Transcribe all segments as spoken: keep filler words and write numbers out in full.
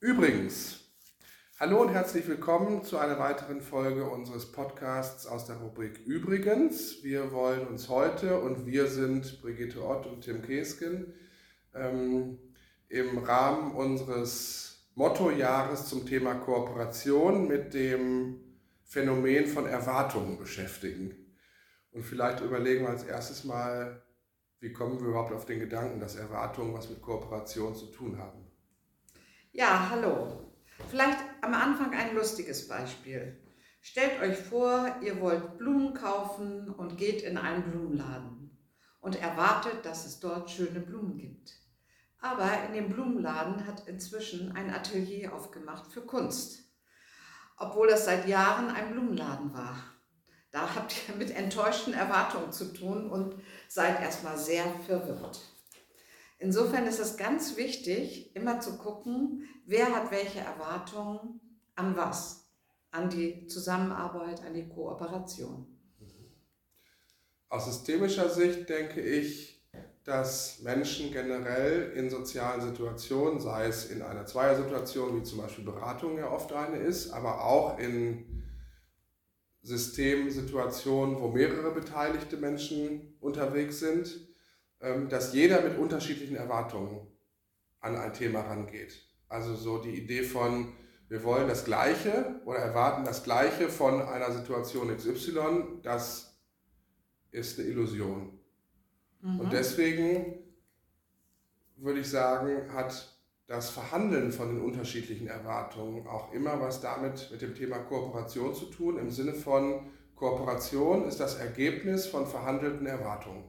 Übrigens, hallo und herzlich willkommen zu einer weiteren Folge unseres Podcasts aus der Rubrik Übrigens. Wir wollen uns heute, und wir sind Brigitte Ott und Tim Kesken, ähm, im Rahmen unseres Mottojahres zum Thema Kooperation mit dem Phänomen von Erwartungen beschäftigen. Und vielleicht überlegen wir als erstes mal, wie kommen wir überhaupt auf den Gedanken, dass Erwartungen was mit Kooperation zu tun haben? Ja, hallo. Vielleicht am Anfang ein lustiges Beispiel. Stellt euch vor, ihr wollt Blumen kaufen und geht in einen Blumenladen und erwartet, dass es dort schöne Blumen gibt. Aber in dem Blumenladen hat inzwischen ein Atelier aufgemacht für Kunst, obwohl es seit Jahren ein Blumenladen war. Da habt ihr mit enttäuschten Erwartungen zu tun und seid erstmal sehr verwirrt. Insofern ist es ganz wichtig, immer zu gucken, wer hat welche Erwartungen an was, an die Zusammenarbeit, an die Kooperation. Aus systemischer Sicht denke ich, dass Menschen generell in sozialen Situationen, sei es in einer Zweiersituation, wie zum Beispiel Beratung ja oft eine ist, aber auch in Systemsituationen, wo mehrere beteiligte Menschen unterwegs sind, dass jeder mit unterschiedlichen Erwartungen an ein Thema rangeht. Also so die Idee von, wir wollen das Gleiche oder erwarten das Gleiche von einer Situation X Y, das ist eine Illusion. Mhm. Und deswegen würde ich sagen, hat das Verhandeln von den unterschiedlichen Erwartungen auch immer was damit mit dem Thema Kooperation zu tun, im Sinne von Kooperation ist das Ergebnis von verhandelten Erwartungen.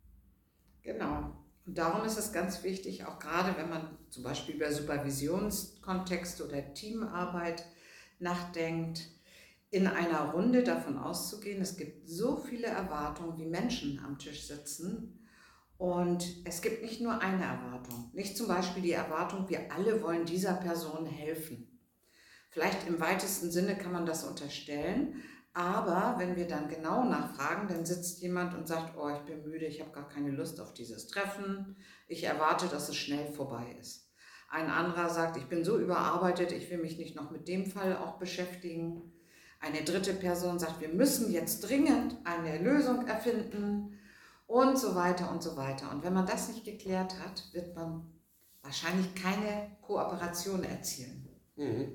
Genau. Und darum ist es ganz wichtig, auch gerade wenn man zum Beispiel über Supervisionskontexte oder Teamarbeit nachdenkt, in einer Runde davon auszugehen, es gibt so viele Erwartungen, wie Menschen am Tisch sitzen. Und es gibt nicht nur eine Erwartung. Nicht zum Beispiel die Erwartung, wir alle wollen dieser Person helfen. Vielleicht im weitesten Sinne kann man das unterstellen. Aber wenn wir dann genau nachfragen, dann sitzt jemand und sagt, oh, ich bin müde, ich habe gar keine Lust auf dieses Treffen, ich erwarte, dass es schnell vorbei ist. Ein anderer sagt, ich bin so überarbeitet, ich will mich nicht noch mit dem Fall auch beschäftigen. Eine dritte Person sagt, wir müssen jetzt dringend eine Lösung erfinden und so weiter und so weiter. Und wenn man das nicht geklärt hat, wird man wahrscheinlich keine Kooperation erzielen. Mhm.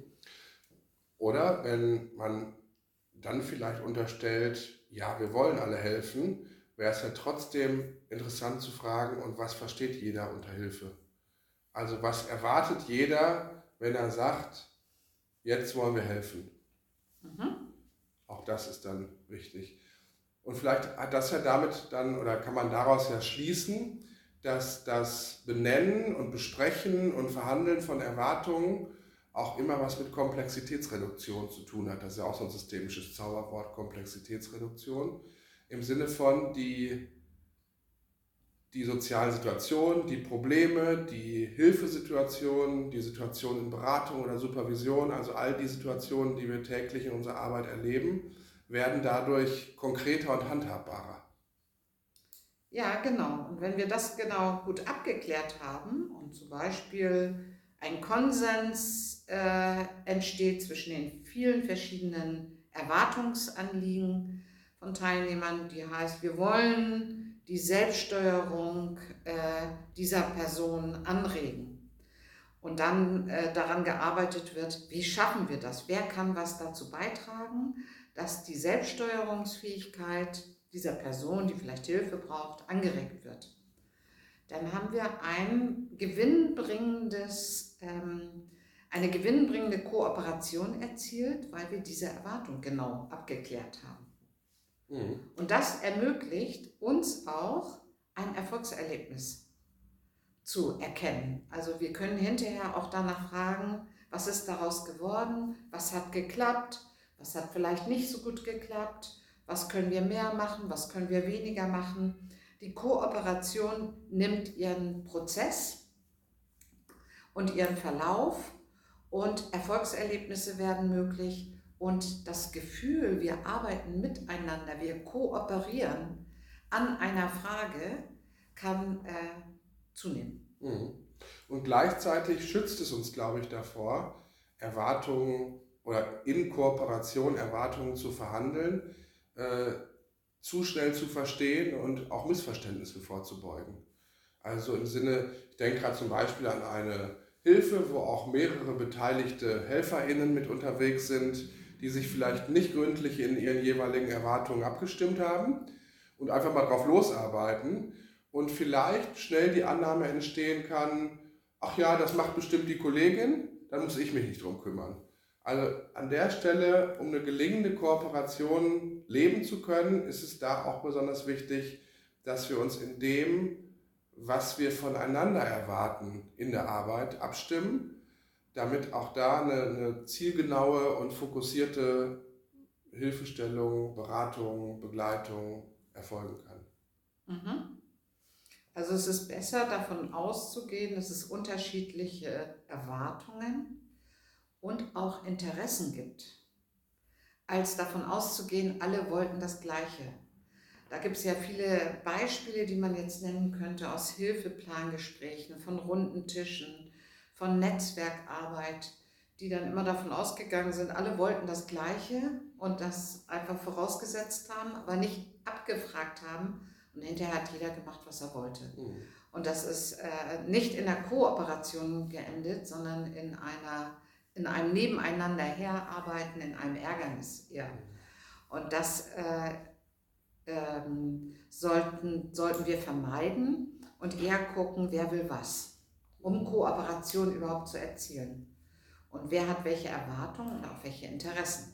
Oder wenn man dann vielleicht unterstellt, ja, wir wollen alle helfen, wäre es ja trotzdem interessant zu fragen, und was versteht jeder unter Hilfe? Also was erwartet jeder, wenn er sagt, jetzt wollen wir helfen? Mhm. Auch das ist dann wichtig. Und vielleicht hat das ja damit dann, oder kann man daraus ja schließen, dass das Benennen und Besprechen und Verhandeln von Erwartungen auch immer was mit Komplexitätsreduktion zu tun hat. Das ist ja auch so ein systemisches Zauberwort, Komplexitätsreduktion. Im Sinne von die, die sozialen Situationen, die Probleme, die Hilfesituationen, die Situationen in Beratung oder Supervision, also all die Situationen, die wir täglich in unserer Arbeit erleben, werden dadurch konkreter und handhabbarer. Ja, genau. Und wenn wir das genau gut abgeklärt haben und zum Beispiel ein Konsens äh, entsteht zwischen den vielen verschiedenen Erwartungsanliegen von Teilnehmern, die heißt, wir wollen die Selbststeuerung äh, dieser Person anregen. Und dann äh, daran gearbeitet wird, wie schaffen wir das? Wer kann was dazu beitragen, dass die Selbststeuerungsfähigkeit dieser Person, die vielleicht Hilfe braucht, angeregt wird? Dann haben wir ein gewinnbringendes, ähm, eine gewinnbringende Kooperation erzielt, weil wir diese Erwartung genau abgeklärt haben. Mhm. Und das ermöglicht uns auch, ein Erfolgserlebnis zu erkennen. Also wir können hinterher auch danach fragen, was ist daraus geworden, was hat geklappt, was hat vielleicht nicht so gut geklappt, was können wir mehr machen, was können wir weniger machen. Die Kooperation nimmt ihren Prozess und ihren Verlauf und Erfolgserlebnisse werden möglich und das Gefühl, wir arbeiten miteinander, wir kooperieren an einer Frage, kann äh, zunehmen. Mhm. Und gleichzeitig schützt es uns, glaube ich, davor, Erwartungen oder in Kooperation Erwartungen zu verhandeln, äh, zu schnell zu verstehen und auch Missverständnissen vorzubeugen. Also im Sinne, ich denke gerade zum Beispiel an eine Hilfe, wo auch mehrere beteiligte HelferInnen mit unterwegs sind, die sich vielleicht nicht gründlich in ihren jeweiligen Erwartungen abgestimmt haben und einfach mal drauf losarbeiten und vielleicht schnell die Annahme entstehen kann, ach ja, das macht bestimmt die Kollegin, dann muss ich mich nicht drum kümmern. Also an der Stelle, um eine gelingende Kooperation leben zu können, ist es da auch besonders wichtig, dass wir uns in dem, was wir voneinander erwarten in der Arbeit, abstimmen, damit auch da eine, eine zielgenaue und fokussierte Hilfestellung, Beratung, Begleitung erfolgen kann. Mhm. Also es ist besser davon auszugehen, dass es unterschiedliche Erwartungen und auch Interessen gibt, als davon auszugehen, alle wollten das Gleiche. Da gibt es ja viele Beispiele, die man jetzt nennen könnte aus Hilfeplangesprächen, von runden Tischen, von Netzwerkarbeit, die dann immer davon ausgegangen sind, alle wollten das Gleiche und das einfach vorausgesetzt haben, aber nicht abgefragt haben und hinterher hat jeder gemacht, was er wollte. Mhm. Und das ist äh, nicht in der Kooperation geendet, sondern in, einer, in einem Nebeneinander herarbeiten, in einem Ärgernis eher. Und das äh, ähm, sollten, sollten wir vermeiden und eher gucken, wer will was, um Kooperation überhaupt zu erzielen. Und wer hat welche Erwartungen und auch welche Interessen.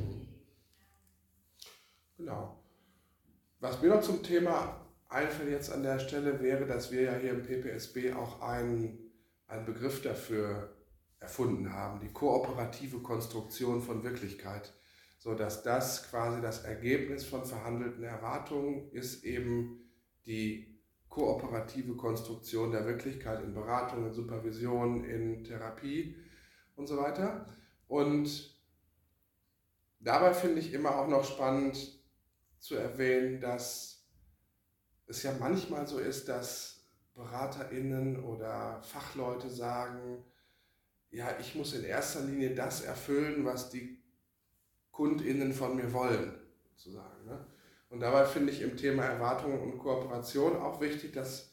Genau. Was mir noch zum Thema einfällt jetzt an der Stelle wäre, dass wir ja hier im P P S B auch einen, einen Begriff dafür erfunden haben, die kooperative Konstruktion von Wirklichkeit, sodass das quasi das Ergebnis von verhandelten Erwartungen ist, eben die kooperative Konstruktion der Wirklichkeit in Beratung, in Supervision, in Therapie und so weiter. Und dabei finde ich immer auch noch spannend zu erwähnen, dass es ja manchmal so ist, dass BeraterInnen oder Fachleute sagen, ja, ich muss in erster Linie das erfüllen, was die KundInnen von mir wollen, sozusagen. Ne? Und dabei finde ich im Thema Erwartungen und Kooperation auch wichtig, dass,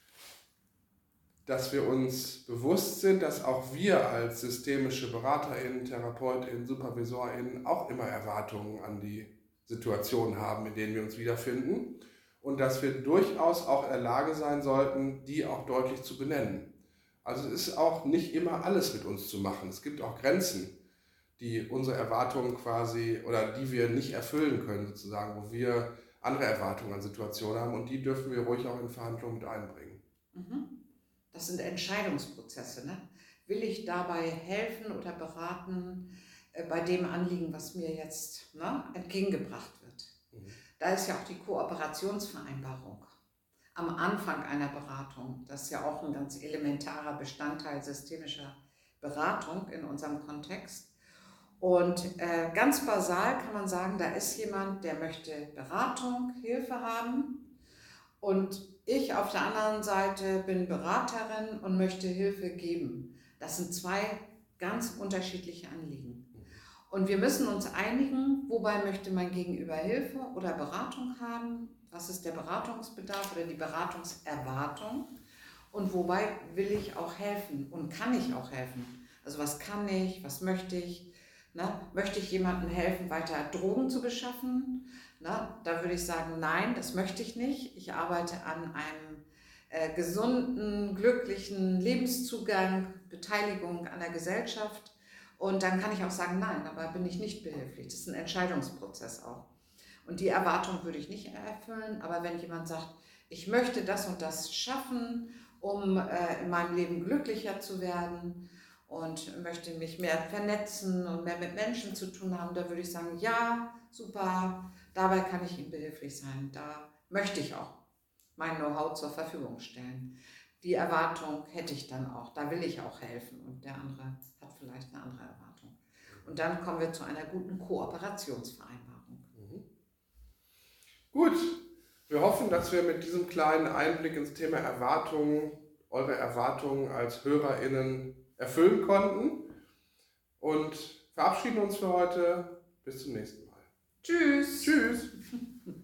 dass wir uns bewusst sind, dass auch wir als systemische BeraterInnen, TherapeutInnen, SupervisorInnen auch immer Erwartungen an die Situationen haben, in denen wir uns wiederfinden und dass wir durchaus auch in der Lage sein sollten, die auch deutlich zu benennen. Also es ist auch nicht immer alles mit uns zu machen. Es gibt auch Grenzen, die unsere Erwartungen quasi oder die wir nicht erfüllen können sozusagen, wo wir andere Erwartungen an Situationen haben und die dürfen wir ruhig auch in Verhandlungen mit einbringen. Das sind Entscheidungsprozesse, ne? Will ich dabei helfen oder beraten äh, bei dem Anliegen, was mir jetzt ne, entgegengebracht wird? Mhm. Da ist ja auch die Kooperationsvereinbarung am Anfang einer Beratung. Das ist ja auch ein ganz elementarer Bestandteil systemischer Beratung in unserem Kontext. Und äh, ganz basal kann man sagen, da ist jemand, der möchte Beratung, Hilfe haben und ich auf der anderen Seite bin Beraterin und möchte Hilfe geben. Das sind zwei ganz unterschiedliche Anliegen. Und wir müssen uns einigen, wobei möchte mein Gegenüber Hilfe oder Beratung haben, was ist der Beratungsbedarf oder die Beratungserwartung und wobei will ich auch helfen und kann ich auch helfen. Also was kann ich, was möchte ich? Na, möchte ich jemandem helfen, weiter Drogen zu beschaffen? Na, da würde ich sagen, nein, das möchte ich nicht. Ich arbeite an einem äh, gesunden, glücklichen Lebenszugang, Beteiligung an der Gesellschaft. Und dann kann ich auch sagen, nein, dabei bin ich nicht behilflich. Das ist ein Entscheidungsprozess auch. Und die Erwartung würde ich nicht erfüllen. Aber wenn jemand sagt, ich möchte das und das schaffen, um äh, in meinem Leben glücklicher zu werden, und möchte mich mehr vernetzen und mehr mit Menschen zu tun haben, da würde ich sagen, ja, super, dabei kann ich Ihnen behilflich sein. Da möchte ich auch mein Know-how zur Verfügung stellen. Die Erwartung hätte ich dann auch, da will ich auch helfen und der andere hat vielleicht eine andere Erwartung. Und dann kommen wir zu einer guten Kooperationsvereinbarung. Mhm. Gut, wir hoffen, dass wir mit diesem kleinen Einblick ins Thema Erwartungen eure Erwartungen als HörerInnen erfüllen konnten und verabschieden uns für heute. Bis zum nächsten Mal. Tschüss. Tschüss.